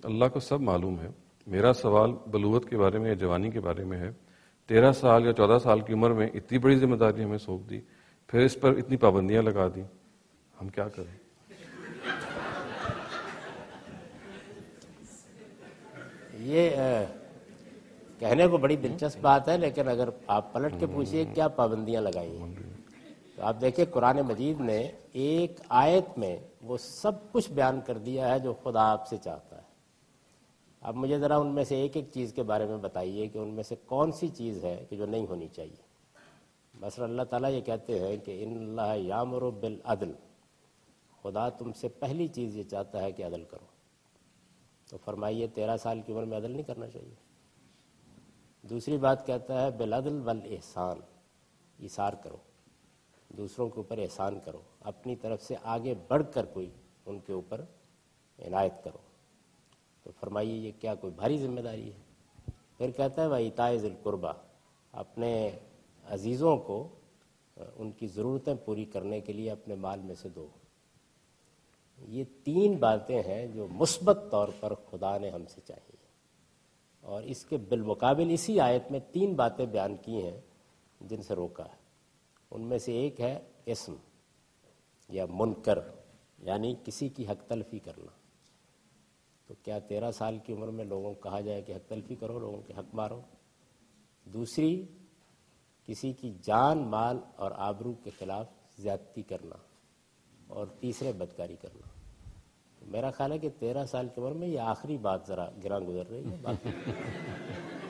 اللہ کو سب معلوم ہے. میرا سوال بلوغت کے بارے میں یا جوانی کے بارے میں ہے. 13 سال یا 14 سال کی عمر میں اتنی بڑی ذمہ داری ہمیں سونپ دی، پھر اس پر اتنی پابندیاں لگا دیں، ہم کیا کریں؟ یہ کہنے کو بڑی دلچسپ بات ہے، لیکن اگر آپ پلٹ کے پوچھیے کیا پابندیاں لگائی ہیں تو آپ دیکھیں قرآن مجید نے ایک آیت میں وہ سب کچھ بیان کر دیا ہے جو خدا آپ سے چاہتا ہے. اب مجھے ذرا ان میں سے ایک ایک چیز کے بارے میں بتائیے کہ ان میں سے کون سی چیز ہے کہ جو نہیں ہونی چاہیے. مثلا اللہ تعالیٰ یہ کہتے ہیں کہ ان اللہ یامر بالعدل، خدا تم سے پہلی چیز یہ چاہتا ہے کہ عدل کرو. تو فرمائیے 13 سال کی عمر میں عدل نہیں کرنا چاہیے. دوسری بات کہتا ہے بالعدل والاحسان، ایثار کرو، دوسروں کے اوپر احسان کرو، اپنی طرف سے آگے بڑھ کر کوئی ان کے اوپر عنایت کرو. تو فرمائیے یہ کیا کوئی بھاری ذمہ داری ہے؟ پھر کہتا ہے وَإِيتَاءِ ذِي الْقُرْبَىٰ، اپنے عزیزوں کو ان کی ضرورتیں پوری کرنے کے لیے اپنے مال میں سے دو. یہ 3 باتیں ہیں جو مثبت طور پر خدا نے ہم سے چاہی، اور اس کے بالمقابل اسی آیت میں 3 باتیں بیان کی ہیں جن سے روکا ہے. ان میں سے ایک ہے اسم یا منکر، یعنی کسی کی حق تلفی کرنا. تو کیا 13 سال کی عمر میں لوگوں کو کہا جائے کہ حق تلفی کرو، لوگوں کے حق مارو؟ دوسری، کسی کی جان، مال اور آبرو کے خلاف زیادتی کرنا. اور تیسرے، بدکاری کرنا. میرا خیال ہے کہ 13 سال کی عمر میں یہ آخری بات ذرا گراں گزر رہی ہے. باقی